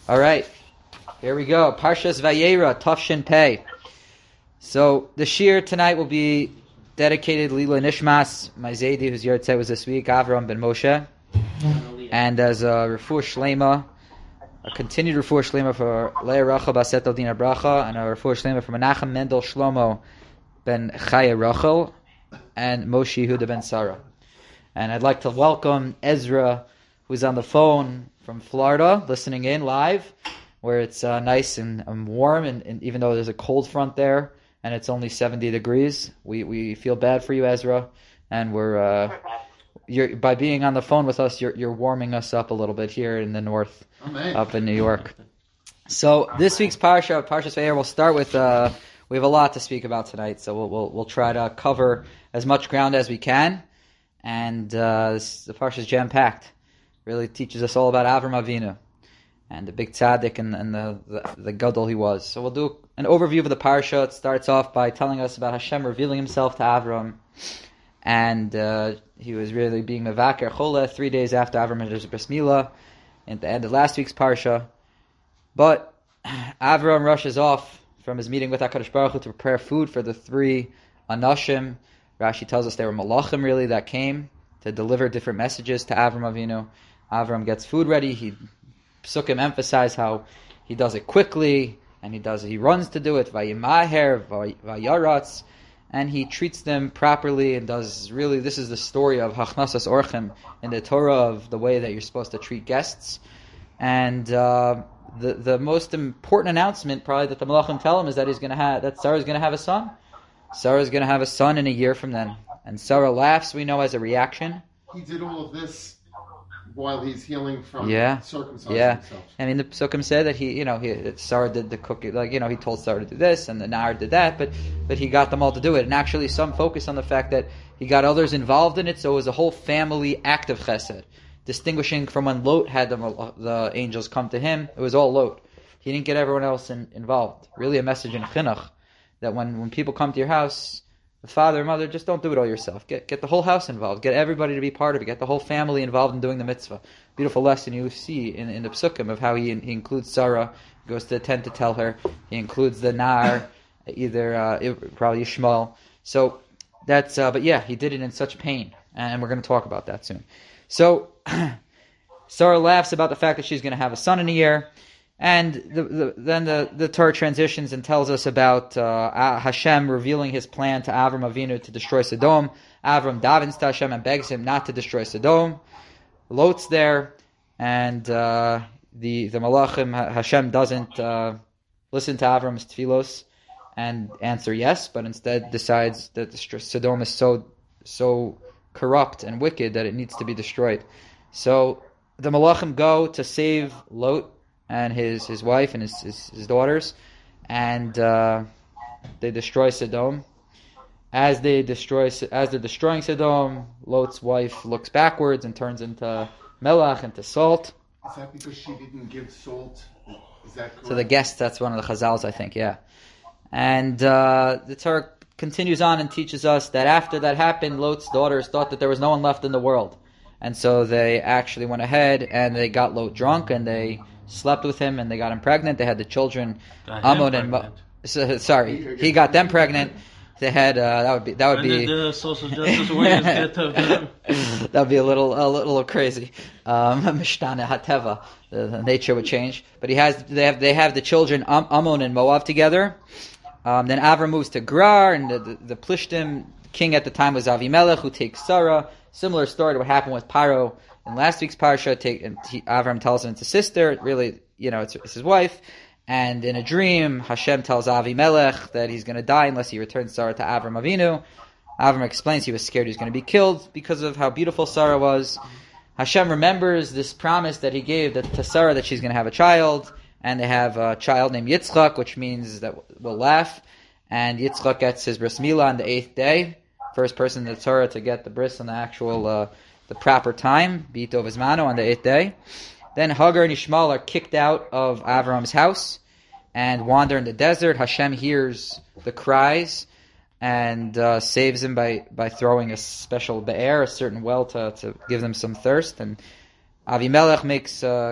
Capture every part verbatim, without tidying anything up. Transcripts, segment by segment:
All right, here we go. Parshas Vayera, Tafshin Pei. So the shir tonight will be dedicated Lila Nishmas, my Zaydi, whose Yortzeh was this week, Avram ben Moshe, and as a refuah shlema, a continued refuah shlema for Leah Rachel Baset Aldina Bracha, and a refuah shlema for Menachem Mendel Shlomo ben Chaya Rachel, and Moshe Yehuda ben Sarah. And I'd like to welcome Ezra, who's on the phone from Florida, listening in live, where it's uh, nice and, and warm, and, and even though there's a cold front there, and it's only seventy degrees, we, we feel bad for you, Ezra, and we're uh, you're, by being on the phone with us, you're you're warming us up a little bit here in the north, Amen. Up in New York. So this week's parsha, Parshas Vayera, we'll start with. Uh, we have a lot to speak about tonight, so we'll we'll, we'll try to cover as much ground as we can, and uh, this, the parsha is jam packed. Really teaches us all about Avram Avinu and the big tzaddik and, and the, the the gadol he was. So we'll do an overview of the parsha. It starts off by telling us about Hashem revealing Himself to Avram, and uh, he was really being mevaker chola three days after Avram had his bris milah at the end of last week's parsha. But Avram rushes off from his meeting with HaKadosh Baruch Hu to prepare food for the three anashim. Rashi tells us they were malachim really that came to deliver different messages to Avram Avinu. Avram gets food ready. He Psukim emphasize how he does it quickly, and he does he runs to do it. Vayimaher, vayaratz, and he treats them properly and does really. This is the story of Hachnasas Orchim in the Torah of the way that you're supposed to treat guests. And uh, the the most important announcement probably that the Malachim tell him is that he's going to have that Sarah is going to have a son. Sarah is going to have a son in a year from then, and Sarah laughs. We know as a reaction. He did all of this while he's healing from yeah. circumcising yeah. himself. I mean, the Psukim said that he, you know, he, that Sarah did the cooking, like, you know, he told Sarah to do this, and the Nar did that, but but he got them all to do it. And actually, some focus on the fact that he got others involved in it, so it was a whole family act of chesed, distinguishing from when Lot had the, the angels come to him. It was all Lot. He didn't get everyone else in, involved. Really a message in chinuch, that when, when people come to your house, the father and mother, just don't do it all yourself. Get get the whole house involved. Get everybody to be part of it. Get the whole family involved in doing the mitzvah. Beautiful lesson you see in, in the Psukim of how he he includes Sarah, goes to the tent to tell her. He includes the Nar, either uh, probably Yishmael. So that's, uh, but yeah, he did it in such pain, and we're going to talk about that soon. So Sarah laughs about the fact that she's going to have a son in a year. And the, the, then the, the Torah transitions and tells us about uh, Hashem revealing His plan to Avram Avinu to destroy Sodom. Avram davens to Hashem and begs Him not to destroy Sodom. Lot's there, and uh, the the Malachim, Hashem doesn't uh, listen to Avram's tefillos and answer yes, but instead decides that the Sodom is so so corrupt and wicked that it needs to be destroyed. So the Malachim go to save Lot and his, his wife and his, his, his daughters, and uh, they destroy Sodom. As they destroy, as they're destroying Sodom, Lot's wife looks backwards and turns into melach, into salt. Is that because she didn't give salt? Is that correct? So the guest, that's one of the Chazals, I think, yeah. And uh, the Torah continues on and teaches us that after that happened, Lot's daughters thought that there was no one left in the world, and so they actually went ahead and they got Lot drunk and they slept with him, and they got him pregnant. They had the children, Ammon and Mo- so, sorry, he got them pregnant. They had uh, that would be that would when be did the social justice warriors get to them? That would be a little a little crazy. Um, Mishtana Hateva, the, the nature would change. But he has they have they have the children Am- Ammon and Moab together. Um, then Avram moves to Gerar, and the, the, the Plishtim king at the time was Avimelech, who takes Sarah. Similar story to what happened with Paro. In last week's parsha, take, and he, Avram tells him it's his sister. Really, you know, it's, it's his wife. And in a dream, Hashem tells Avimelech that he's going to die unless he returns Sarah to Avram Avinu. Avram explains he was scared he was going to be killed because of how beautiful Sarah was. Hashem remembers this promise that he gave that, to Sarah that she's going to have a child, and they have a child named Yitzchak, which means that we'll laugh. And Yitzchak gets his bris milah on the eighth day, first person in the Torah to get the bris on the actual uh, the proper time, B'ito Vizmano, on the eighth day. Then Hagar and Ishmael are kicked out of Avram's house and wander in the desert. Hashem hears the cries and uh, saves them by, by throwing a special be'er, a certain well, to, to give them some thirst. And Avimelech makes uh,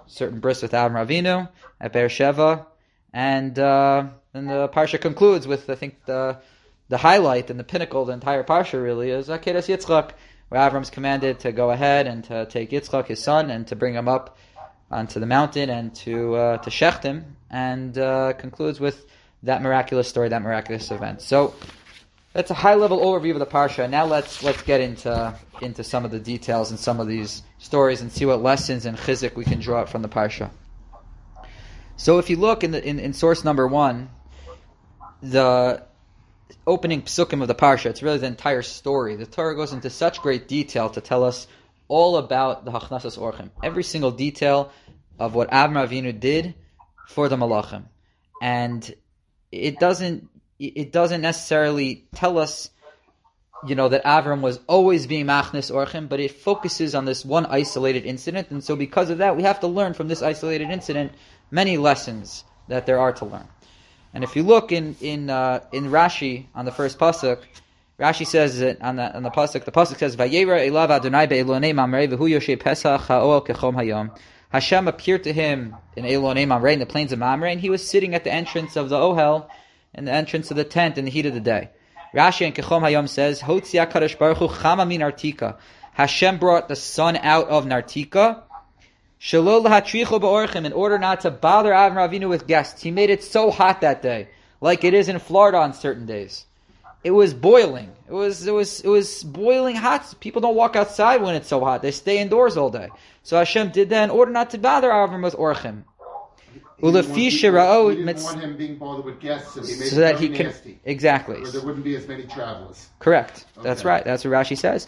certain bris with Avram Avinu at Beersheba, and uh, and the parsha concludes with, I think, the the highlight and the pinnacle of the entire parsha really is Akedas Yitzchak, where Avram's commanded to go ahead and to take Yitzchak, his son, and to bring him up onto the mountain and to uh, to shecht him, and uh, concludes with that miraculous story, that miraculous event. So that's a high-level overview of the parsha. Now let's let's get into into some of the details and some of these stories and see what lessons and chizuk we can draw out from the parsha. So if you look in the in, in source number one, the opening psukim of the parsha, it's really the entire story. The Torah goes into such great detail to tell us all about the Hachnasas Orchim, every single detail of what Avram Avinu did for the Malachim, and it doesn't it doesn't necessarily tell us, you know, that Avram was always being Machnas Orchim, but it focuses on this one isolated incident, and so because of that, we have to learn from this isolated incident many lessons that there are to learn. And if you look in in uh, in Rashi on the first pasuk, Rashi says that on the on the pasuk, the pasuk says, "Vayera elav Adonai be'elonei mamrei v'hu yoshe Pesach ha'oel kechom hayom." Hashem appeared to him in Elonei Mamrei in the plains of Mamre, and he was sitting at the entrance of the Ohel, in the entrance of the tent in the heat of the day. Rashi and Kechom Hayom says, "Hotzia Kadosh Baruch Hu chama min Nartika." Hashem brought the sun out of Nartika, Shelo lahatricho ba'orchim, in order not to bother Avram Avinu with guests. He made it so hot that day, like it is in Florida on certain days. It was boiling. It was it was it was boiling hot. People don't walk outside when it's so hot. They stay indoors all day. So Hashem did that in order not to bother Avram with orchim. He didn't, want, people, he didn't want him being bothered with guests, so he made so it that very he can nasty, exactly. where there wouldn't be as many travelers. Correct. Okay. That's right. That's what Rashi says.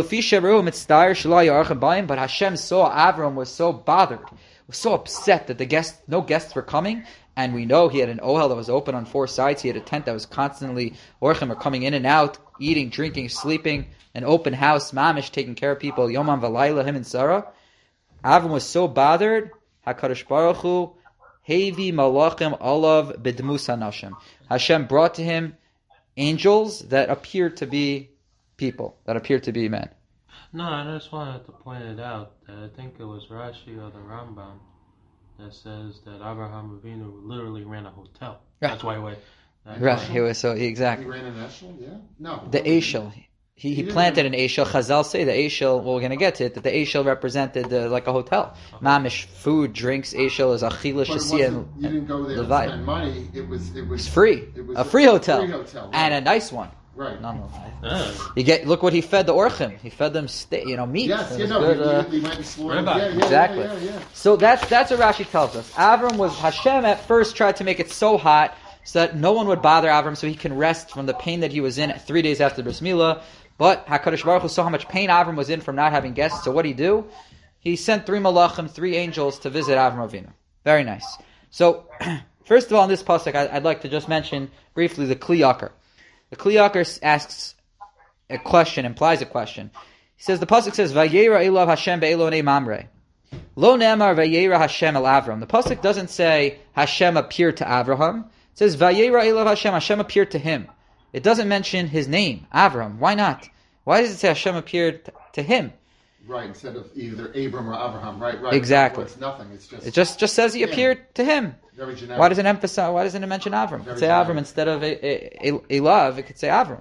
But Hashem saw Avram was so bothered, was so upset that the guests, no guests were coming, and we know he had an ohel that was open on four sides. He had a tent that was constantly orchim are coming in and out, eating, drinking, sleeping, an open house, mamish taking care of people, Yomam v'layla, him and Sarah. Avram was so bothered. HaKadosh Baruch Hu Hevi malachim alav b'dmus hanashim. Hashem brought to him angels that appeared to be people, that appeared to be men. No, I just wanted to point it out that I think it was Rashi or the Rambam that says that Abraham Avinu literally ran a hotel. Right. That's why. why right. He was so exactly. He ran an eshel, yeah. No. The eshel. He, he planted an Eshel. Chazal say the Eshel, well, we're going to get to it, that the Eshel represented uh, like a hotel. Okay. Mamish, food, drinks, Eshel is Achila, Shasia, and you didn't go there Levi. to spend money. It was, it was, it's free. It was a free hotel. Free hotel right. And a nice one. Right. No, no. Oh. You get, look what he fed the Orchim. He fed them, sta- you know, meat. Yes, you know, good, he, uh, he went and slaughtered. Yeah, yeah, exactly. Yeah, yeah, yeah. So that's, that's what Rashi tells us. Avram was, Hashem at first tried to make it so hot so that no one would bother Avram so he can rest from the pain that he was in three days after Bris Milah. But HaKadosh Baruch Hu saw how much pain Avram was in from not having guests. So what did he do? He sent three malachim, three angels to visit Avram Avinu. Very nice. So, first of all, in this pasuk, I'd like to just mention briefly the Kli Yakar. The Kli Yakar asks a question, implies a question. He says, the pasuk says, Vayera elav Hashem be'elonei mamrei. Lo ne'amar Vayera Hashem el Avram. The pasuk doesn't say Hashem appeared to Avraham. It says, Vayera elav Hashem, Hashem appeared to him. It doesn't mention his name, Avram. Why not? Why does it say Hashem appeared t- to him? Right, instead of either Abram or Abraham. Right, right. Exactly. It's nothing. It's just. It just, just says he him. appeared to him. Very generic. Why does it emphasize? Why doesn't it mention Avram? It could say generic. Avram instead of a, a, a, a love. It could say Avram.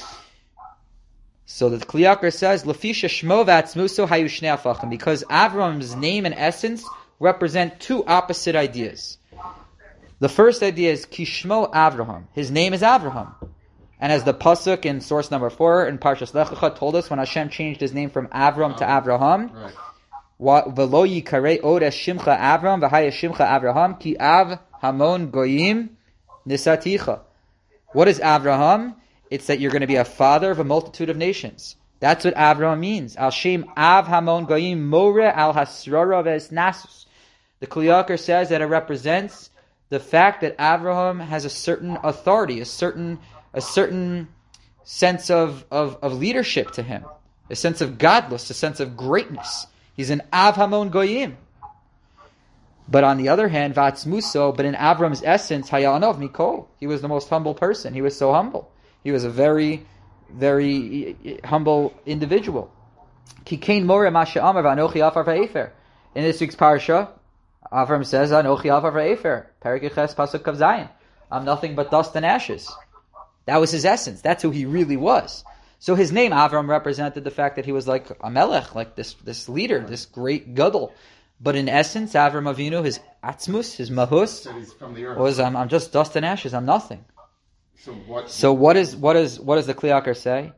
So the Kli Yakar says, "Lafisha shmo v'atzmuso hayu shnei afachim," because Avram's name and essence represent two opposite ideas. The first idea is Kishmo Avraham. His name is Avraham. And as the pasuk in source number four in Parshas Lech Lecha told us, when Hashem changed his name from Avram to Avraham, v'lo yikarei od shimcha Avram v'haya shimcha Avraham ki av hamon goyim nisaticha. What is Avraham? It's that you're going to be a father of a multitude of nations. That's what Avraham means. Al shem av hamon goyim more al hasrara v'esnasus. The Kli Yakar says that it represents the fact that Avraham has a certain authority, a certain a certain sense of, of, of leadership to him, a sense of godless, a sense of greatness. He's an Av Hamon Goyim. But on the other hand, Vatzmuso, but in Avram's essence, Hayanov Mikol, he was the most humble person. He was so humble. He was a very, very humble individual. Kikein More Masha Amar Vanochi Afar Va'efer. In this week's parsha, Avram says, Anochi Avar V'Efer, Perek Ches Pasuk Kav Zayin. I'm nothing but dust and ashes. That was his essence. That's who he really was. So his name, Avram, represented the fact that he was like a melech, like this this leader, this great gadol. But in essence, Avram Avinu, his atzmus, his mahus, was I'm, I'm just dust and ashes. I'm nothing. So what? So what is what is what does the Kli Yakar say?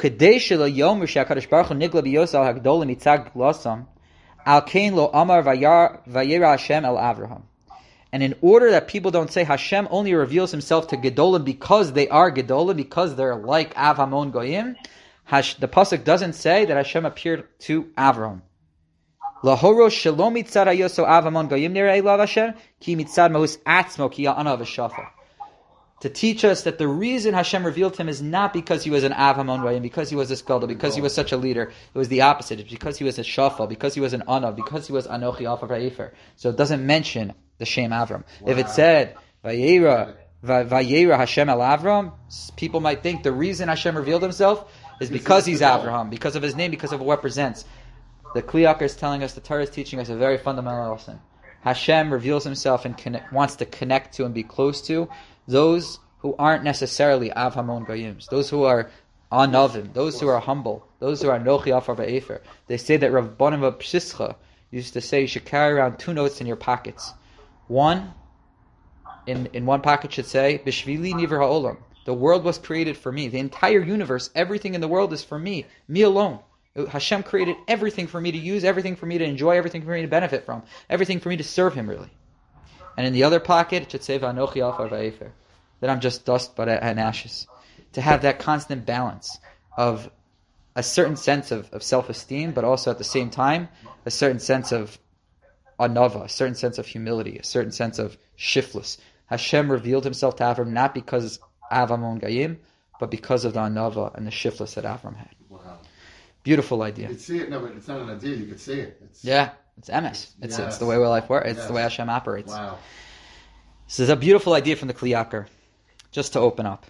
And in order that people don't say Hashem only reveals himself to Gedolim because they are Gedolim, because they're like Av Hamon Goyim, Hash, the Pasuk doesn't say that Hashem appeared to Avram. Lahoro Shalom Mitzad Ayoso Av Hamon Goyim Nirei Lav Hashem Ki Mitzad Mahus Atzmo Ki Ya'ana V'Shafa. To teach us that the reason Hashem revealed him is not because he was an Av Hamon Goyim, because he was a Gadol, because he was such a leader. It was the opposite. It's because he was a Shafa, because he was an Anav, because he was Anochi Avar V'Efer. So it doesn't mention the Shem Avram. Wow. If it said Vayera Vayera Hashem El Avram, people might think the reason Hashem revealed himself is because he's Avraham, because of his name, because of what it represents. The Kli Yakar is telling us, the Torah is teaching us a very fundamental lesson. Hashem reveals himself and connect, wants to connect to and be close to those who aren't necessarily Av Hamon Goyim, those who are Anavim, those who are humble, those who are Nochi Afar V'Efer. They say that Rav Bonim of Pshischa used to say you should carry around two notes in your pockets. One, in, in one pocket should say, Bishvili Niver Ha'olam. The world was created for me. The entire universe, everything in the world is for me. Me alone. Hashem created everything for me to use, everything for me to enjoy, everything for me to benefit from, everything for me to serve Him, really. And in the other pocket, it should say, V'anochi Afar V'Efer. That I'm just dust but and ashes. To have that constant balance of a certain sense of, of self-esteem, but also at the same time, a certain sense of anava, a certain sense of humility, a certain sense of shiftless. Hashem revealed himself to Avram not because Av Hamon Goyim, but because of the anava and the shiftless that Avram had. Wow. Beautiful idea. You could see it, no, but it's not an idea, you could see it. It's, yeah, it's emes. It's, yes. it's the way life works. It's yes. the way Hashem operates. Wow. This is a beautiful idea from the Kli Yakar, just to open up.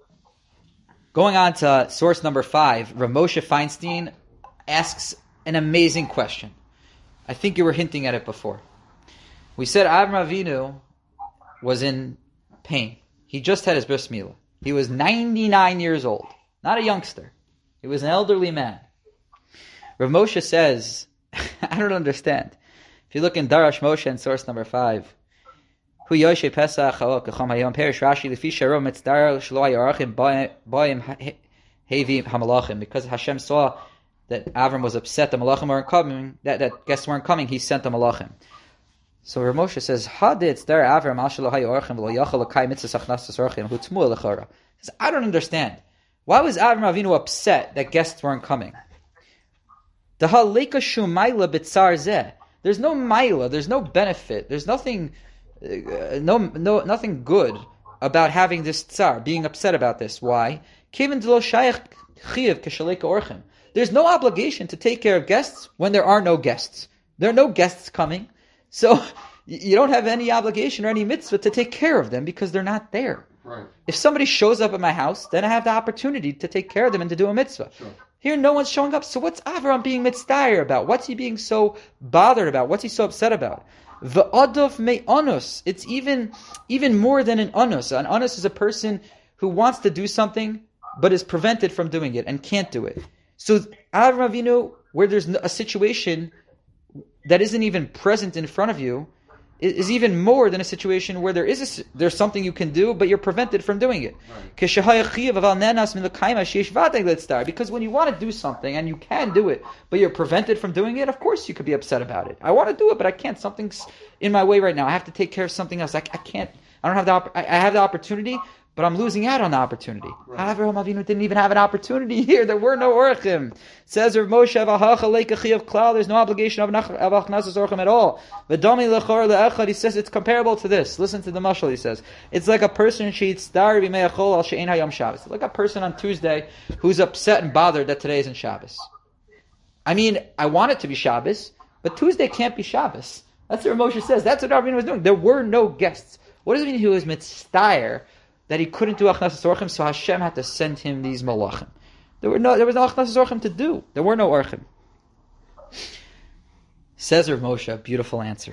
Going on to source number five, Rav Moshe Feinstein asks an amazing question. I think you were hinting at it before. We said Avram Avinu was in pain. He just had his bris milah. He was ninety-nine years old, not a youngster. He was an elderly man. Rav Moshe says, I don't understand. If you look in Darash Moshe in source number five, Hu Yoshe Pesach Chacham Hayom Perish Rashi Lefi Sharom Mitzdar Shlo Yarachim Baim Hevi Hamalachim. Because Hashem saw that Avram was upset, the Malachim weren't coming, that, that guests weren't coming, he sent the Malachim. So Rav Moshe says, Haditz Dar Avram Al Shelo Hayorachim V'lo Yachal L'kai Mitzvah Sachnas Tzorchim Hu Tzmuah L'chara. He says, I don't understand. Why was Avram Avinu upset that guests weren't coming? There's no maila, there's no benefit, there's nothing, uh, no, no, nothing good about having this tsar, being upset about this. Why? There's no obligation to take care of guests when there are no guests. There are no guests coming, so you don't have any obligation or any mitzvah to take care of them because they're not there. Right. If somebody shows up at my house, then I have the opportunity to take care of them and to do a mitzvah. Sure. Here, no one's showing up. So what's Avram being mitzdayer about? What's he being so bothered about? What's he so upset about? V'adov me anus. It's even even more than an anus. An anus is a person who wants to do something but is prevented from doing it and can't do it. So Avram Avinu, where there's a situation that isn't even present in front of you, is even more than a situation where there is a, there's something you can do, but you're prevented from doing it. Right. Because when you want to do something and you can do it, but you're prevented from doing it, of course you could be upset about it. I want to do it, but I can't. Something's in my way right now. I have to take care of something else. I, I can't. I don't have the. I have the opportunity, but I'm losing out on the opportunity. Right. Avram Avinu didn't even have an opportunity here. There were no orchim. Says Rav Moshe, there's no obligation of achnasas orchim at all. He says it's comparable to this. Listen to the mashal. He says it's like a person sheets dar b'meiachol al she'ein hayom Shabbos. Like a person on Tuesday who's upset and bothered that today isn't Shabbos. I mean, I want it to be Shabbos, but Tuesday can't be Shabbos. That's what Rav Moshe says. That's what Avram was doing. There were no guests. What does it mean he was mitzdayer that he couldn't do achnasas orchim, so Hashem had to send him these malachim? There were no, there was no achnasas orchim to do. There were no orchim. Says Rav Moshe, beautiful answer.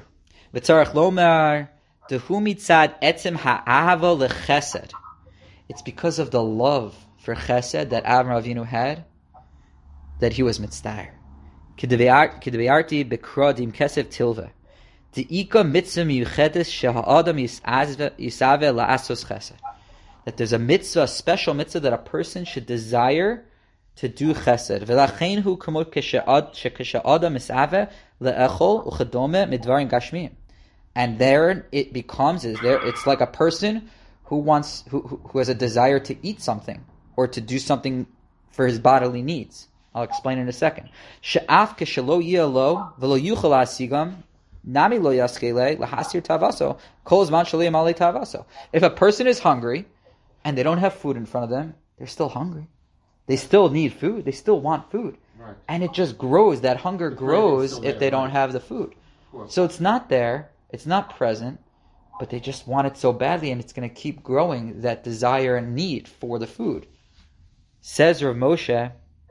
V'tzarech lomar dehu mitzad etzem ha'ahava lechesed. It's because of the love for chesed that Avram Avinu had that he was mitzdayer. K'deve'arti b'kradim kesef tilva. De'ika mitzvah miyuchedes sheha'adam yisave la'asos chesed. That there's a mitzvah, a special mitzvah that a person should desire to do chesed. V'lachein hu kamot k'sheha'adam yisave le'echol u'chadome midvarim gashmiyim. And there it becomes, is there, it's like a person who wants, who, who has a desire to eat something or to do something for his bodily needs. I'll explain in a second. She'af k'shelo yiyalo v'lo yuchal asigam nami lo yaskele lahasir tavaso kol zman shalei malei tavaso. If a person is hungry and they don't have food in front of them, they're still hungry. They still need food. They still want food. Right. And it just grows. That hunger The grows if there, they don't right. have the food. So it's not there. It's not present. But they just want it so badly, and it's going to keep growing, that desire and need for the food. Says Rav Moshe,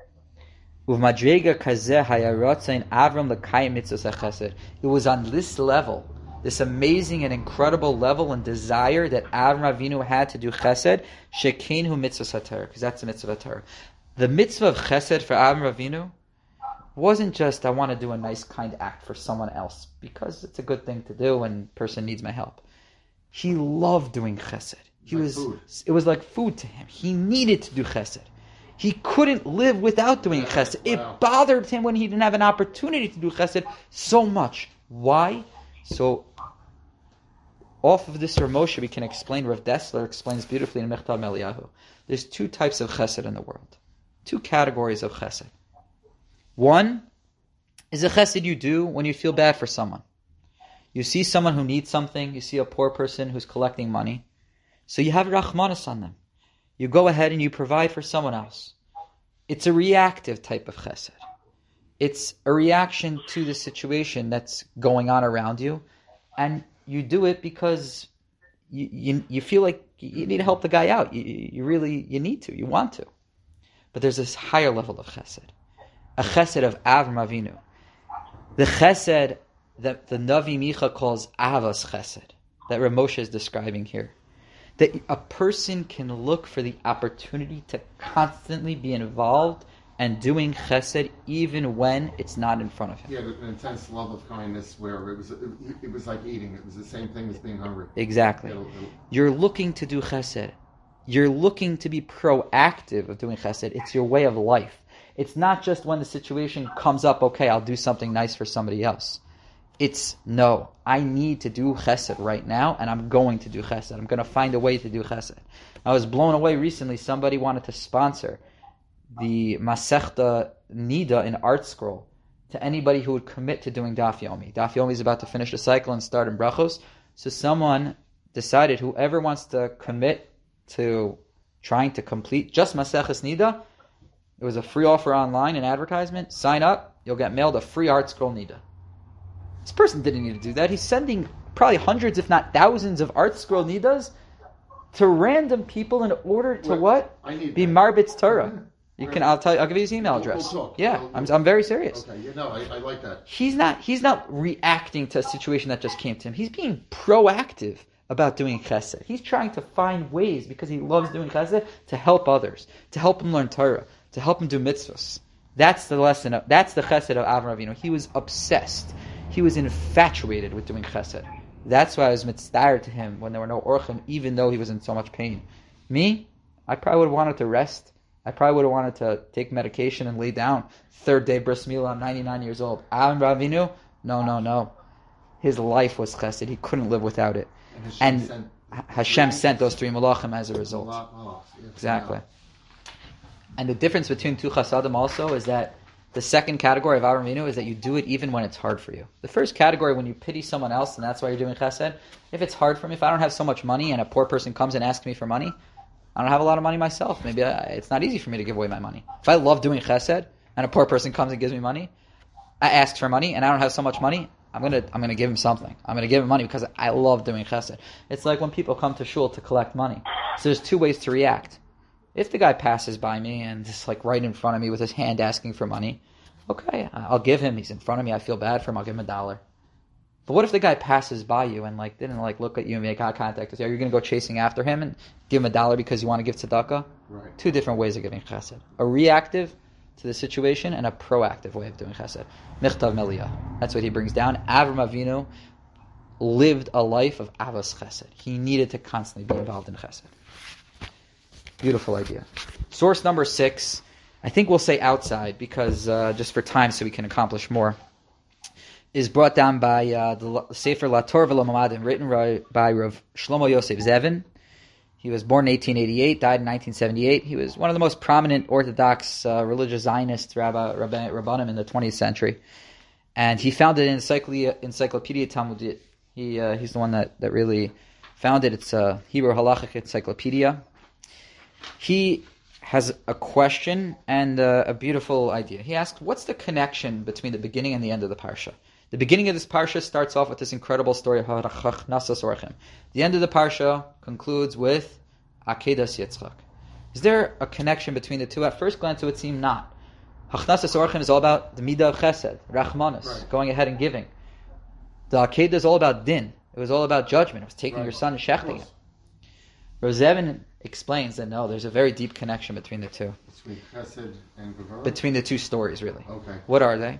it was on this level, this amazing and incredible level and desire that Avram Avinu had to do chesed, shekeinu mitzvah satar, because that's the mitzvah satar. The mitzvah of chesed for Avram Avinu wasn't just, I want to do a nice kind act for someone else, because it's a good thing to do and person needs my help. He loved doing chesed. He like was. food. It was like food to him. He needed to do chesed. He couldn't live without doing Yeah, chesed. It wow. bothered him when he didn't have an opportunity to do chesed so much. Why? So, off of this Rav Moshe, we can explain. Rav Dessler explains beautifully in Mechtav Eliyahu. There's two types of chesed in the world. Two categories of chesed. One is a chesed you do when you feel bad for someone. You see someone who needs something, you see a poor person who's collecting money, so you have rachmanis on them. You go ahead and you provide for someone else. It's a reactive type of chesed. It's a reaction to the situation that's going on around you, and you do it because you you, you feel like you need to help the guy out. You, you really, you need to, you want to. But there's this higher level of chesed, a chesed of Avram Avinu. The chesed that the Navi Micha calls Avos Chesed, that Rav Moshe is describing here. That a person can look for the opportunity to constantly be involved and doing chesed even when it's not in front of him. He had an intense love of kindness where it was it, it was like eating. It was the same thing as being hungry. Exactly. It'll, it'll, You're looking to do chesed. You're looking to be proactive of doing chesed. It's your way of life. It's not just when the situation comes up, okay, I'll do something nice for somebody else. It's, no, I need to do chesed right now, and I'm going to do chesed. I'm going to find a way to do chesed. I was blown away recently. Somebody wanted to sponsor the Masechta Nida in Art Scroll to anybody who would commit to doing Daf Yomi. Daf Yomi is about to finish the cycle and start in Brachos. So someone decided whoever wants to commit to trying to complete just Maseches Nida, it was a free offer online, an advertisement. Sign up, you'll get mailed a free Art Scroll Nida. This person didn't need to do that. He's sending probably hundreds, if not thousands, of Art Scroll Nidas to random people in order to Wait, what? I need Be that. Marbitz Torah. Yeah. You Right. can. I'll tell you. I'll give you his email We'll- address. we'll talk. Yeah, We'll- I'm. we'll- I'm very serious. Okay, yeah, no, I, I like that. He's not. He's not reacting to a situation that just came to him. He's being proactive about doing chesed. He's trying to find ways, because he loves doing chesed, to help others, to help him learn Torah, to help him do mitzvahs. That's the lesson. Of, that's the chesed of Avram Avinu. He was obsessed. He was infatuated with doing chesed. That's why I was mitzvah to him when there were no orchim, even though he was in so much pain. Me, I probably would have wanted to rest. I probably would have wanted to take medication and lay down. Third day bris milah, I'm ninety-nine years old. Avram Avinu, no, no, no. His life was chesed. He couldn't live without it. And Hashem And sent, Hashem sent those three malachim as a result. lot- oh, yes, Exactly. yeah. And the difference between two chasadim also is that the second category of Avram Avinu is that you do it even when it's hard for you. The first category, when you pity someone else and that's why you're doing chesed, if it's hard for me, if I don't have so much money and a poor person comes and asks me for money, I don't have a lot of money myself. Maybe I, it's not easy for me to give away my money. If I love doing chesed and a poor person comes and gives me money, I ask for money and I don't have so much money, I'm gonna I'm gonna give him something. I'm gonna give him money because I love doing chesed. It's like when people come to shul to collect money. So there's two ways to react. If the guy passes by me and is like right in front of me with his hand asking for money, okay, I'll give him. He's in front of me. I feel bad for him. I'll give him a dollar. But what if the guy passes by you and like didn't like look at you and make eye contact with you? Are you going to go chasing after him and give him a dollar because you want to give tzedakah? Right. Two different ways of giving chesed. A reactive to the situation and a proactive way of doing chesed. Michtav Meliyah. That's what he brings down. Avram Avinu lived a life of avos chesed. He needed to constantly be involved in chesed. Beautiful idea. Source number six, I think we'll say outside because uh, just for time so we can accomplish more, is brought down by uh, the Sefer La Torah V'Lo written by Rav Shlomo Yosef Zevin. He was born in eighteen eighty-eight, died in nineteen seventy-eight. He was one of the most prominent Orthodox uh, religious Zionist rabbi, rabbi, rabbanim in the twentieth century. And he founded an encyclopedia, Encyclopedia Talmudit. He, uh, he's the one that, that really founded it. It's a Hebrew halachic encyclopedia. He has a question and uh, a beautiful idea. He asked, what's the connection between the beginning and the end of the parsha? The beginning of this parsha starts off with this incredible story of Hachnasas Orchim. The end of the parsha concludes with Akedas Yitzchak. Is there a connection between the two? At first glance, it would seem not. Hachnasas Orchim is all about the midah of chesed, rachmanis, right. Going ahead and giving. The Akedah is all about din. It was all about judgment. It was taking right. your son and shechting him. Rosevin explains that no, there's a very deep connection between the two. Between chesed and gevurah? Between the two stories, really. Okay. What are they?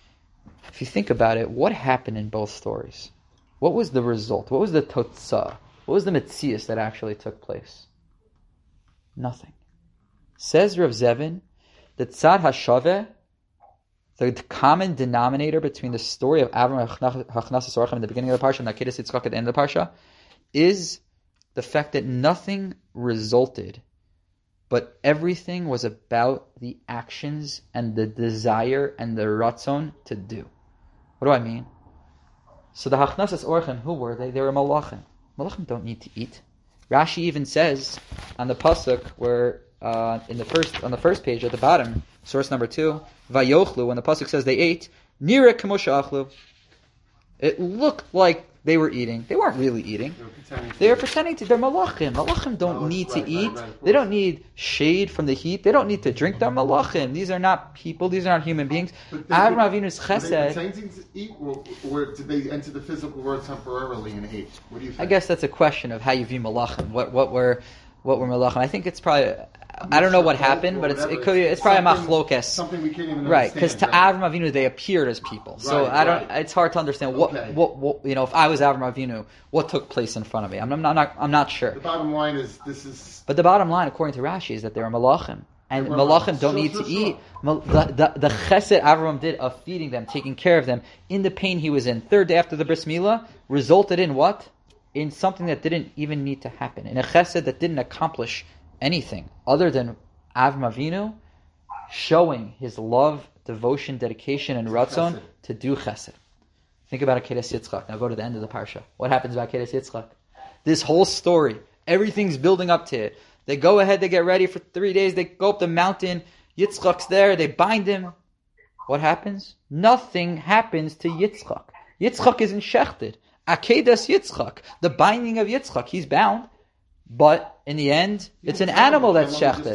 If you think about it, what happened in both stories? What was the result? What was the totzah? What was the metzias that actually took place? Nothing. Says Rav Zevin, the tzad hashaveh, the common denominator between the story of Avram Hachnasas Orchim in the beginning of the parsha and Akedas Yitzchak at the end of the parsha is the fact that nothing resulted, but everything was about the actions and the desire and the ratzon to do. What do I mean? So the Hachnasas Orchim, who were they? They were Malachim. Malachim don't need to eat. Rashi even says on the pasuk where uh, in the first on the first page at the bottom, source number two, Vayochlu, when the pasuk says they ate, Nira Kemosha Achlu. It looked like they were eating. They weren't really eating. They were pretending to. They're malachim. Malachim don't oh, need right, to eat. Right, right, they don't need shade from the heat. They don't need to drink. They're malachim. These are not people. These are not human beings. Avram Avinu's chesed. Were they pretending to eat, or, or did they enter the physical world temporarily and ate? What do you think? I guess that's a question of how you view malachim. What what were what were malachim? I think it's probably. I don't know what happened, but it's it could be, it's probably a machlokes. Something we can't even right, because to right? Avram Avinu they appeared as people. So right, I don't. Right. It's hard to understand what, okay. what what you know. If I was Avram Avinu, what took place in front of me? I'm, I'm not. I'm not sure. The bottom line is this is. But the bottom line, according to Rashi, is that they were malachim, and malachim don't sure, need sure, to sure. eat. The, the the chesed Avram did of feeding them, taking care of them in the pain he was in, third day after the bris milah, resulted in what? In something that didn't even need to happen, in a chesed that didn't accomplish anything other than Avram Avinu showing his love, devotion, dedication, and ratzon to do chesed. Think about Akedas Yitzchak. Now go to the end of the parsha. What happens about Akedas Yitzchak? This whole story, everything's building up to it. They go ahead, they get ready for three days, they go up the mountain, Yitzchak's there, they bind him. What happens? Nothing happens to Yitzchak. Yitzchak isn't shechted. Akedas Yitzchak, the binding of Yitzchak, he's bound. But in the end, it's an animal that's shechted.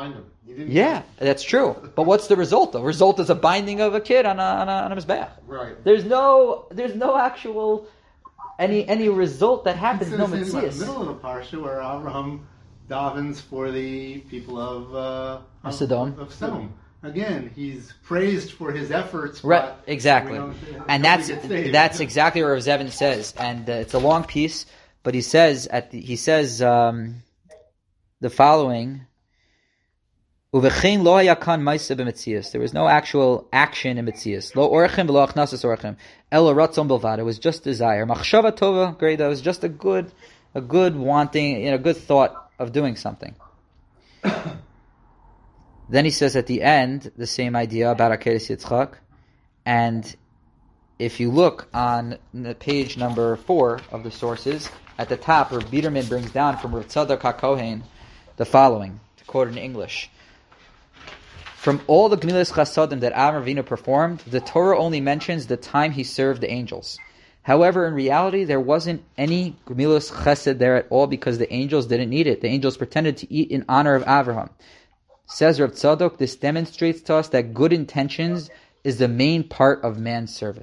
Yeah, that's true. But what's the result? The result is a binding of a kid on a on a, on a mizbeach. Right. There's no there's no actual any any result that happens. No mitzias. In the mitzvahs. middle of the parsha where Abraham davens for the people of uh, of, Sodom. of Sodom. Again, he's praised for his efforts. Right. Exactly. And that's that's that's exactly what Rav Zevin says. And uh, it's a long piece. But he says at the, he says um, the following: Uvechein lo hayakan ma'aseh b'metzias. There was no actual action in metzias. Lo orchim v'lo achnasas orchim. Elo ratzon belvad. It was just desire. Machshava tova greida. It was just a good, a good wanting, you know, good thought of doing something. Then he says at the end the same idea about Akedas Yitzchak, and if you look on the page number four of the sources. At the top, Rav Biederman brings down from Rav Tzadok HaKohen the following, to quote in English. From all the Gemilas Chasadim that Avram Avinu performed, the Torah only mentions the time he served the angels. However, in reality, there wasn't any Gemilas Chesed there at all because the angels didn't need it. The angels pretended to eat in honor of Avraham. Says Rav Tzadok, this demonstrates to us that good intentions is the main part of man's service.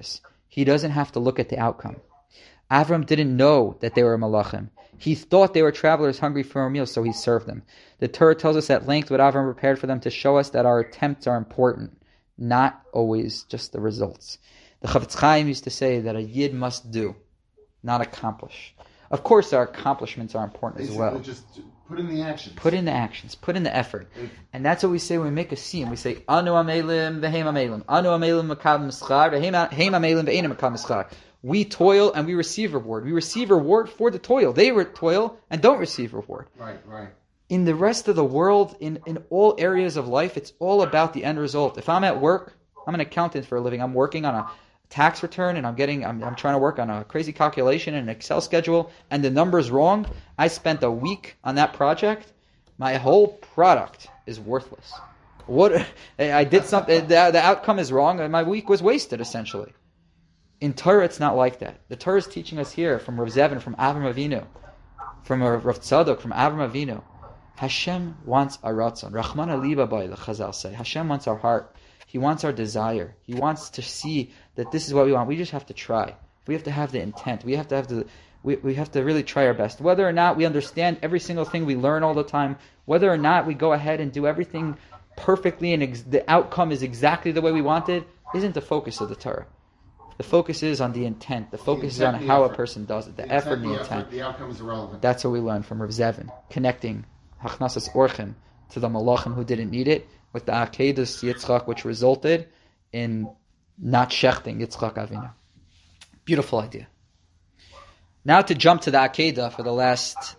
he doesn't have to look at the outcome. Avram didn't know that they were malachim. He thought they were travelers hungry for a meal, so he served them. The Torah tells us at length what Avram prepared for them to show us that our attempts are important, not always just the results. The Chavetz Chaim used to say that a Yid must do, not accomplish. Of course, our accomplishments are important Basically, as well. just put in the actions. Put in the actions. Put in the effort. And that's what we say when we make a scene. We say, Anu amelim v'heim amelim. Anu amelim makab mischar v'heim amelim v'eina makab mischar. We toil and we receive reward. We receive reward for the toil. They toil and don't receive reward. Right, right. In the rest of the world, in, in all areas of life, it's all about the end result. If I'm at work, I'm an accountant for a living. I'm working on a tax return and I'm getting, I'm, I'm trying to work on a crazy calculation in an Excel schedule and the number's wrong. I spent a week on that project. My whole product is worthless. What I did something, the, the outcome is wrong and my week was wasted essentially. In Torah, it's not like that. The Torah is teaching us here from Rav Zevin, from Avram Avinu, from Rav Tzadok, from Avram Avinu. Hashem wants our ratzon. Rachman aliba bay, the Chazal say. Hashem wants our heart. He wants our desire. He wants to see that this is what we want. We just have to try. We have to have the intent. We have to have the. We, we have to really try our best. Whether or not we understand every single thing we learn all the time, whether or not we go ahead and do everything perfectly and ex- the outcome is exactly the way we wanted, isn't the focus of the Torah. The focus is on the intent. The focus The intent, is on the how effort. a person does it. The, The effort intent, and the the intent. effort, the outcome is irrelevant. That's what we learn from Rav Zevin, connecting Hachnasas Orchim to the Malachim who didn't need it, with the Akedas Yitzchak, which resulted in not shechting Yitzchak Avinu. Beautiful idea. Now to jump to the Akedah for the last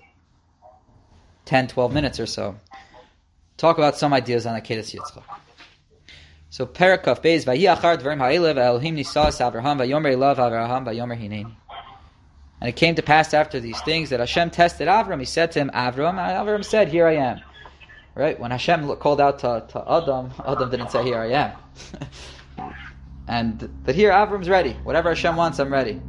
ten, twelve minutes or so. Talk about some ideas on Akedas Yitzchak. So Perakaf Beis Vayi Achar Dvarim Ha'elev Elohim Nisas Avraham Vayomer Elav Avraham Vayomer Hineni. And it came to pass after these things that Hashem tested Avram. He said to him, Avram, and Avram said, here I am. Right? When Hashem called out to, to Adam, Adam didn't say, here I am. and But here Avram's ready. Whatever Hashem wants, I'm ready.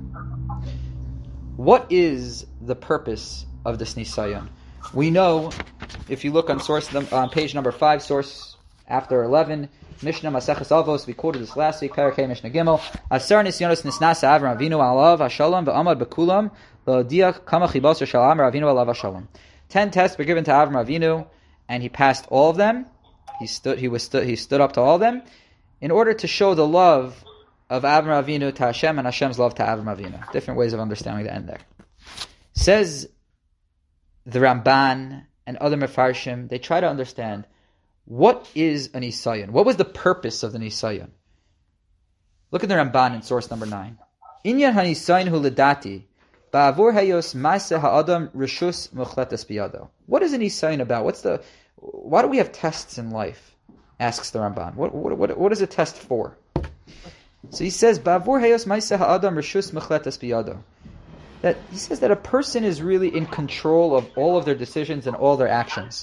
What is the purpose of this Nisayon? We know, if you look on source on page number five, source after eleven, Mishnah Maseches Avos, we quoted this last week, Parakeh Mishnah Gimel. Asar Nisyonos Nisnasa Avram Avinu Alav Hashalom V'Amad Bekulam L'Odiach Kama Chibos Shalom Avinu Alav Hashalom. Ten tests were given to Avram Avinu, and he passed all of them. He stood. He was stood. He stood up to all of them, in order to show the love of Avram Avinu to Hashem and Hashem's love to Avram Avinu. Different ways of understanding the end there. Says the Ramban and other Mefarshim, they try to understand, what is an Nisayon? What was the purpose of the Nisayon? Look at the Ramban in source number nine. Inyan hanisayon hu ledati ba'avur hayos ma'aseh ha'adam rishus muchletes biyado. What is an Nisayon about? What's the? Why do we have tests in life? Asks the Ramban. What what what, what is a test for? So he says ba'avur hayos ma'aseh ha'adam rishus muchletes biyado. That he says that a person is really in control of all of their decisions and all their actions.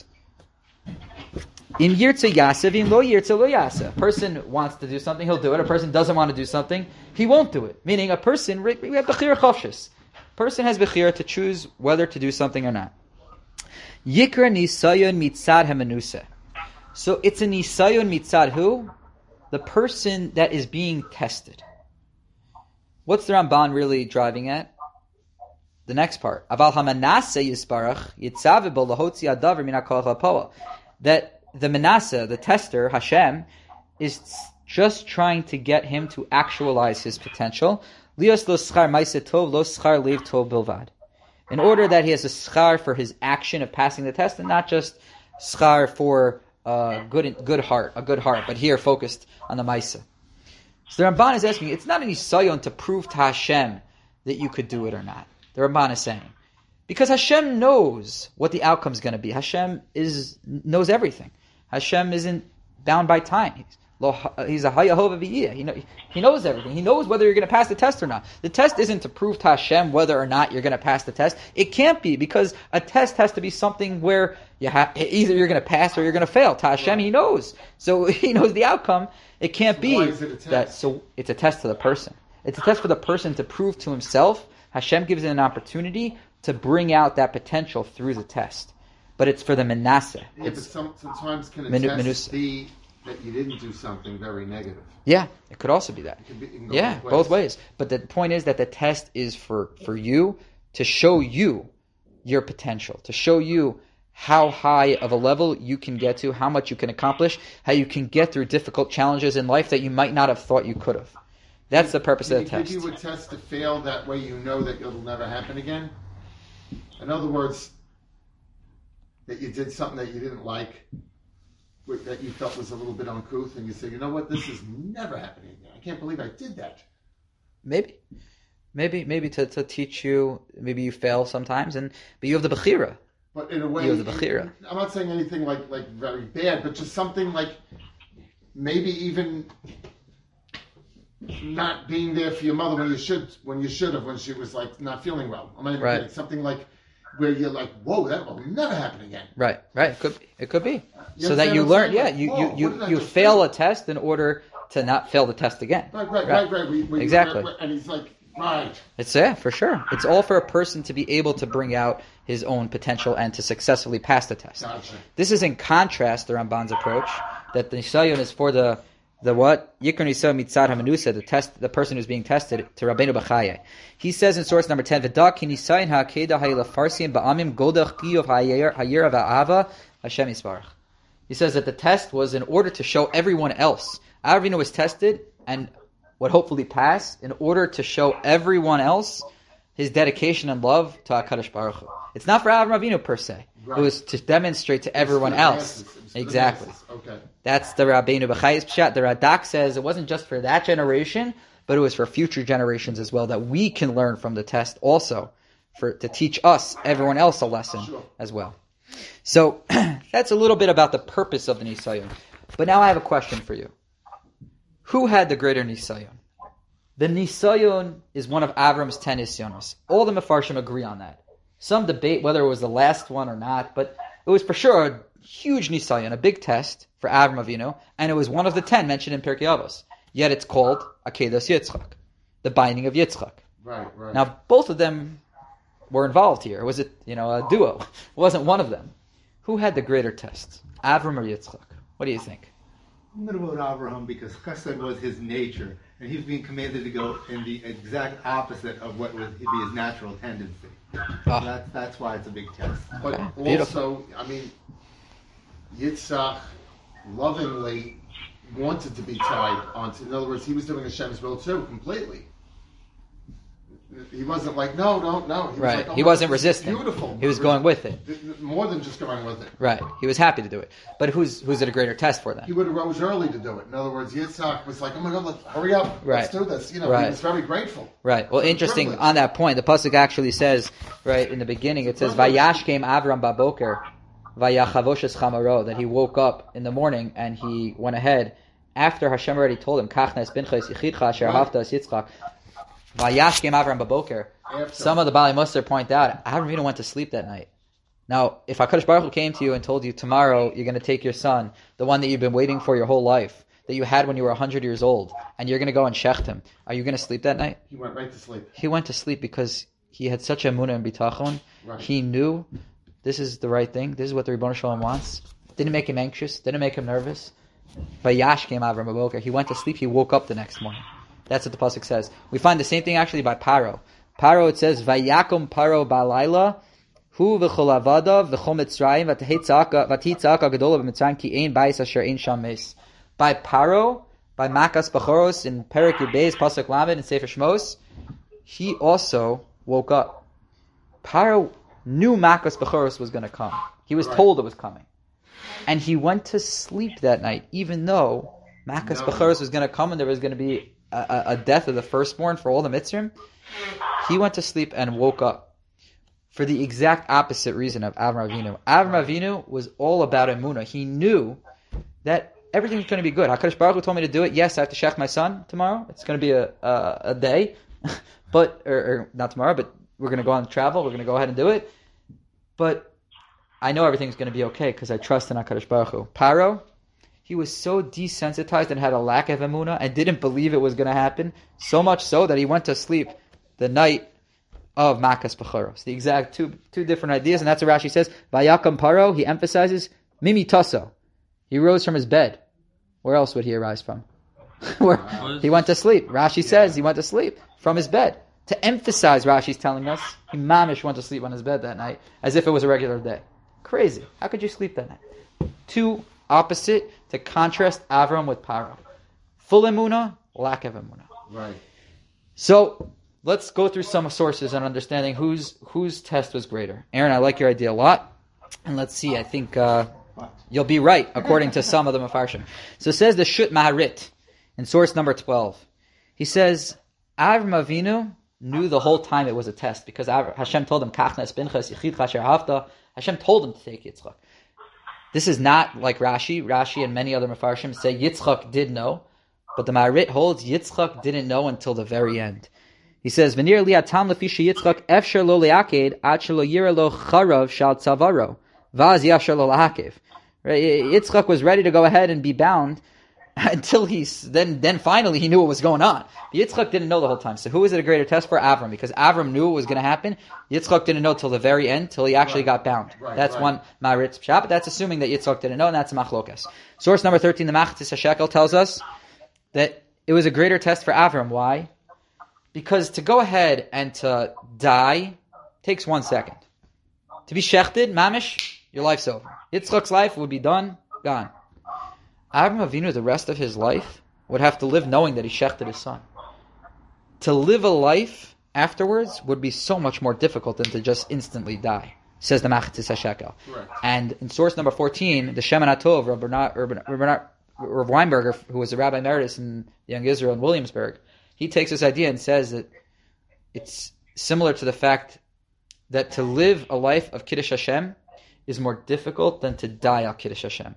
In yirtze yasev, in lo yirtze lo yaseh. A person wants to do something, he'll do it. A person doesn't want to do something, he won't do it. Meaning, a person, we have bechira chofshis. A person has bechira to choose whether to do something or not. Yikra nisayon mitzad hamenuseh. So it's a nisayon mitzad who? The person that is being tested. What's the Ramban really driving at? The next part. Aval hamanaseh yisbarach yitzav bo lahotzi adavar min hakol hapoel. That the Manasseh, the tester, Hashem, is just trying to get him to actualize his potential. Lios lo schar ma'aseh tov, lo schar leiv tov bilvad. In order that he has a schar for his action of passing the test, and not just schar for uh, good good heart, a good heart, but here focused on the ma'aseh. So the Ramban is asking, it's not an Nisayon to prove to Hashem that you could do it or not. The Ramban is saying, because Hashem knows what the outcome is going to be. Hashem is knows everything. Hashem isn't bound by time. He's, he's a hayahova v'yiyah. He, know, he knows everything. He knows whether you're going to pass the test or not. The test isn't to prove to Hashem whether or not you're going to pass the test. It can't be, because a test has to be something where you have, either you're going to pass or you're going to fail. To Hashem, He knows. So He knows the outcome. It can't So be why is it a test? that. So it's a test to the person. It's a test for the person to prove to himself. Hashem gives it an opportunity to bring out that potential through the test. But it's for the Manasseh. Yeah, It's, but some, sometimes can a Minu- test minusa. be that you didn't do something very negative. Yeah, it could also be that. It could be, it can go Yeah, both ways. both ways. But the point is that the test is for, for you to show you your potential, to show you how high of a level you can get to, how much you can accomplish, how you can get through difficult challenges in life that you might not have thought you could have. That's the purpose of the Can test. you give you a test to fail, that way you know that it'll never happen again? In other words, that you did something that you didn't like, that you felt was a little bit uncouth, and you say, you know what, this is never happening again. I can't believe I did that. Maybe. Maybe maybe to, to teach you, maybe you fail sometimes, and but you have the Bechira. But in a way, You have the Bechira. I'm not saying anything like, like very bad, but just something like maybe even not being there for your mother when you should when you should have, when she was like not feeling well. I'm not even Right. kidding. Something like where you're like, whoa, that will never happen again. Right, right. It could be. It could be. You So that understand you what I'm learn, saying? yeah, Like, you, whoa, you, what you, did I you just fail do? a test in order to not fail the test again. Right, right, Right. right, right. We, we, Exactly. we- and he's like, right. It's yeah, for sure. It's all for a person to be able to bring out his own potential and to successfully pass the test. Gotcha. This is in contrast to Ramban's approach that the Nisayon is for the the what Yikr Nisayon Mitzad Hamanusa, the test, the person who's being tested, to Rabbeinu Bachaye. He says in source number ten, V'dak ki Nisayon ha'akeda ha'ila farsim ba'amim godach kiyov ha'yir ha'yira va'ava Hashem Yisbarach. He says that the test was in order to show everyone else. Avinu was tested and would hopefully pass in order to show everyone else his dedication and love to HaKadosh Baruch Hu. It's not for Avram Avinu per se. Right. It was to demonstrate to everyone It's for the else. masses. It was for the Exactly. masses. Okay. That's the Rabbeinu B'chai's pshat. The Radak says it wasn't just for that generation, but it was for future generations as well, that we can learn from the test also, for to teach us, everyone else, a lesson Sure. as well. So that's a little bit about the purpose of the Nisayon. But now I have a question for you. Who had the greater Nisayon? The Nisayon is one of Avram's ten Nisyonos. All the Mefarshim agree on that. Some debate whether it was the last one or not, but it was for sure a huge Nisayon, a big test for Avram Avinu, and it was one of the ten mentioned in Pirkei Avos. Yet it's called Akedas Yitzchak, the binding of Yitzchak. Right, right. Now, both of them were involved here. Was it, you know, a duo? It wasn't one of them. Who had the greater test, Avram or Yitzchak? What do you think? I'm going to vote Abraham because chesed was his nature, and he was being commanded to go in the exact opposite of what would be his natural tendency. Oh. That's that's why it's a big test. But Okay, also, beautiful. I mean, Yitzhak lovingly wanted to be tied onto. In other words, he was doing Hashem's will too, completely. He wasn't like, no, no, no. He was Right. like, oh he my wasn't God, this is resisting. Beautiful. He was going with it. More than just going with it. Right. He was happy to do it. But who's who's it a greater test for He then? would have rose early to do it. In other words, Yitzhak was like, oh my God, let's hurry up. Right. Let's do this. You know, Right. he was very grateful. Right. Well, It's a interesting privilege. on that point. The pasuk actually says, right in the beginning, it says, "Vayashkem Avram baboker, vayachavoshes chamaro," that he woke up in the morning and he went ahead after Hashem already told him, "Kachnes binches yichidcha asher Right. haftas Yitzchak." Vayashkem Avram baboker. After. Some of the Bali Musar point out, Avram Avinu went to sleep that night. Now, if HaKadosh Baruch Hu came to you and told you tomorrow you're going to take your son, the one that you've been waiting for your whole life, that you had when you were one hundred years old, and you're going to go and shecht him, are you going to sleep that night? He went right to sleep. He went to sleep because he had such a emunah and bitachon. Right. He knew this is the right thing. This is what the Rebbeinu Shalom wants. Didn't make him anxious. Didn't make him nervous. Vayash came Avram Aboker. He went to sleep. He woke up the next morning. That's what the pasuk says. We find the same thing actually by Paro. Paro, it says, Vayakum Paro Balayla, Hu v'chol avadav v'chol Mitzrayim v'titzaka gadola b'Mitzrayim ki ein bais asher ein sham mes. By Paro, by Makas Bachoros in Perik Yudbeis pasuk Lamed in Sefer Shmos, he also woke up. Paro knew Makas Bachoros was going to come. He was Right. told it was coming. And he went to sleep that night, even though Makas No. Bachoros was going to come and there was going to be a, a, a death of the firstborn for all the Mitzrim. He went to sleep and woke up for the exact opposite reason of Avram Avinu. Avram Avinu was all about emunah. He knew that everything's going to be good. HaKadosh Baruch Hu told me to do it. Yes, I have to shech my son tomorrow. It's going to be a a, a day, but or, or not tomorrow, but we're going to go on travel. We're going to go ahead and do it. But I know everything's going to be okay because I trust in HaKadosh Baruch Hu. Paro, he was so desensitized and had a lack of emunah and didn't believe it was going to happen, so much so that he went to sleep the night of Makas Bechoros. The exact two two different ideas, and that's what Rashi says. Vayakam Paro, he emphasizes Mimi Tasso. He rose from his bed. Where else would he arise from? Where he went to sleep. Rashi says he went to sleep from his bed. To emphasize, Rashi's telling us, he mamish went to sleep on his bed that night, as if it was a regular day. Crazy. How could you sleep that night? Two opposite to contrast Avram with Paro. Full emunah, lack of emunah. Right. So let's go through some sources and understanding whose whose test was greater. Aaron, I like your idea a lot, and let's see. I think uh, you'll be right according to some of the Mefarshim. So it says the Shut Maharit in source number twelve. He says Avram Avinu knew the whole time it was a test because Hashem told him Kachnas Pinchas Yichid Chasher Hafta. Hashem told him to take Yitzchak. This is not like Rashi. Rashi and many other Mefarshim say Yitzchak did know, but the Maharit holds Yitzchak didn't know until the very end. He says, "V'nir li atam lefi sheYitzchak efshar lo le'aked ad shelo yira lo charav shal tzavaro vaz yafshar lo lahakev." Yitzchak was ready to go ahead and be bound until he's then then finally he knew what was going on. But Yitzchak didn't know the whole time. So who is it a greater test for? Avram, because Avram knew what was going to happen. Yitzchak didn't know till the very end, till he actually Right. got bound. Right, That's right. one Maharit's pshat, but that's assuming that Yitzchak didn't know, and that's a machlokas. Source number thirteen, the Machatzis HaShekel tells us that it was a greater test for Avram. Why? Because to go ahead and to die takes one second. To be shechted, mamish, your life's over. Yitzchak's life would be done, gone. Avram Avinu, the rest of his life, would have to live knowing that he shechted his son. To live a life afterwards would be so much more difficult than to just instantly die, says the Machatzis HaShekel. Right. And in source number fourteen, the Shemin HaTov, Rav Bernard, Rav Bernard, Rav Weinberger, who was the Rabbi Emeritus in Young Israel in Williamsburg, he takes this idea and says that it's similar to the fact that to live a life of Kiddush Hashem is more difficult than to die al Kiddush Hashem.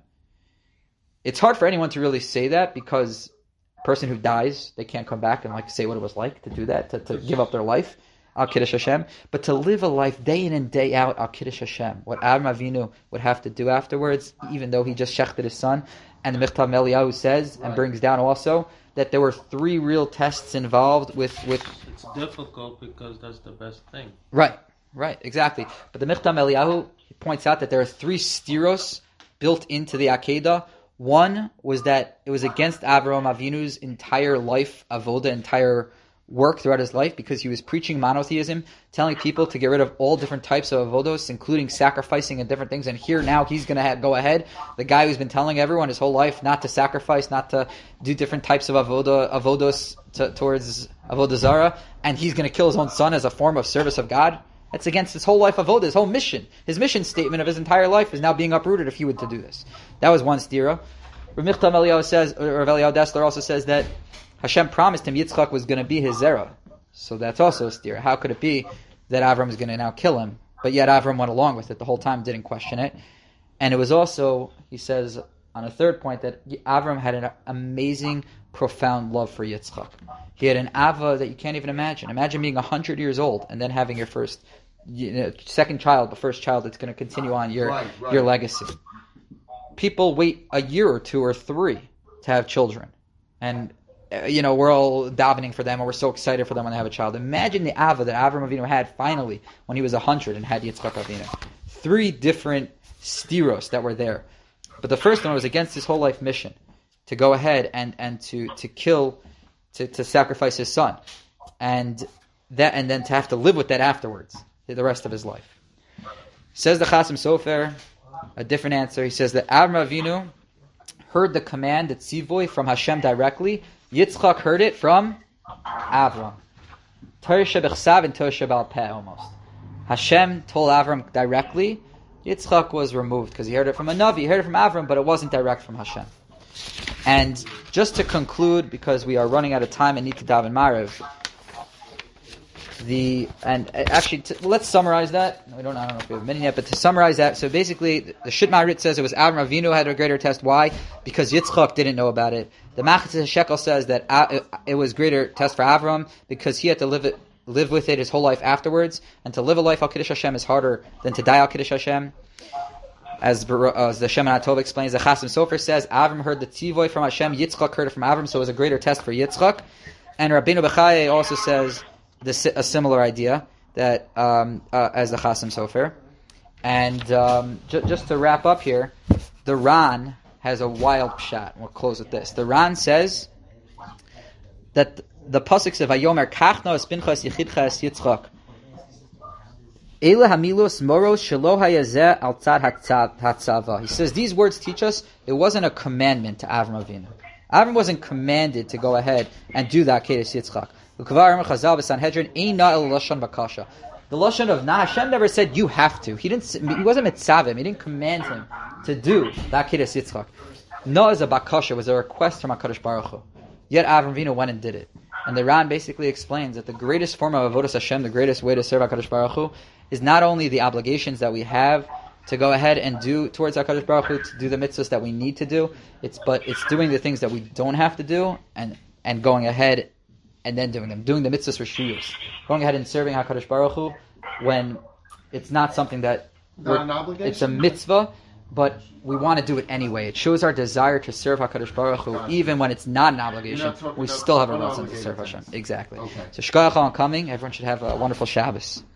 It's hard for anyone to really say that because a person who dies, they can't come back and like say what it was like to do that, to, to give up their life al Kiddush Hashem. But to live a life day in and day out al Kiddush Hashem, what Avram Avinu would have to do afterwards, even though he just shechted his son, and the Michtav Eliyahu says and Right. brings down also that there were three real tests involved with with It's difficult because that's the best thing. Right, right, exactly. But the Michtam Eliyahu points out that there are three stiros built into the Akedah. One was that it was against Avraham Avinu's entire life, avoda, entire work throughout his life, because he was preaching monotheism, telling people to get rid of all different types of avodos, including sacrificing and different things. And here now he's going to ha- go ahead, the guy who's been telling everyone his whole life not to sacrifice, not to do different types of avoda, avodos to, towards avodah zara, and he's going to kill his own son as a form of service of God. That's against his whole life avoda, his whole mission. His mission statement of his entire life is now being uprooted if he were to do this. That was one stira. Rav Michtam Eliyahu says, or Rav Eliyahu Dessler also says that Hashem promised him Yitzchak was going to be his zera. So that's also a stira. How could it be that Avram is going to now kill him? But yet Avram went along with it the whole time, didn't question it. And it was also, he says on a third point, that Avram had an amazing, profound love for Yitzchak. He had an ava that you can't even imagine. Imagine being one hundred years old and then having your first, you know, second child, the first child that's going to continue on your Right, right. your legacy. People wait a year or two or three to have children. And, uh, you know, we're all davening for them and we're so excited for them when they have a child. Imagine the ava that Avram Avinu had finally when he was one hundred and had Yitzchak Avinu. Three different stiros that were there. But the first one was against his whole life mission, to go ahead and, and to, to kill, to, to sacrifice his son. And that, and then to have to live with that afterwards, the rest of his life. Says the Chasim Sofer, a different answer. He says that Avram Avinu heard the command, the tzivoy, from Hashem directly. Yitzchak heard it from Avram. Torah shebechsav and Torah shebal peh almost. Hashem told Avram directly. Yitzchak was removed because he heard it from a Navi. He heard it from Avram, but it wasn't direct from Hashem. And just to conclude, because we are running out of time and need to daven Maariv, the and actually to, let's summarize that. We don't. I don't know if we have a minute yet, but to summarize that, so basically, the Shut Maharit says it was Avram Avinu who had a greater test. Why? Because Yitzchak didn't know about it. The Machatzis HaShekel says that it, it was greater test for Avram because he had to live it, live with it his whole life afterwards, and to live a life al Kiddush Hashem is harder than to die al Kiddush Hashem. As, as the Shemin HaTov explains, the Chasim Sofer says Avram heard the tzivoy from Hashem, Yitzchak heard it from Avram, so it was a greater test for Yitzchak. And Rabbeinu Bechaye also says this, a similar idea that um, uh, as the Chasim Sofer. And um, j- just to wrap up here, the Ran has a wild pshat. We'll close with this. The Ran says that the pasuk says, "Vayomer kachna es Pinchas yichidcha es Yitzchak." Ele hamilos moros shelo hayazeh al tzad hatzava. He says these words teach us it wasn't a commandment to Avram Avinu. Avram wasn't commanded to go ahead and do that Kedes Yitzchak. The lashon of Nah, Hashem never said you have to. He didn't. He wasn't mitzavim. He didn't command him to do that Kedes Yitzchak. No, as a bakasha was a request from HaKadosh Baruch Hu. Yet Avram Avinu went and did it. And the Ran basically explains that the greatest form of avodas Hashem, the greatest way to serve HaKadosh Baruch Hu, is not only the obligations that we have to go ahead and do towards HaKadosh Baruch Hu, to do the mitzvahs that we need to do, it's but it's doing the things that we don't have to do, and, and going ahead and then doing them. Doing the mitzvahs for shiyus. Going ahead and serving HaKadosh Baruch Hu when it's not something that... Not an obligation? It's a mitzvah, but we want to do it anyway. It shows our desire to serve HaKadosh Baruch Hu, even when it's not an obligation. We still have a reason to serve Hashem. Exactly. Okay. So Shkoyach on coming. Everyone should have a wonderful Shabbos.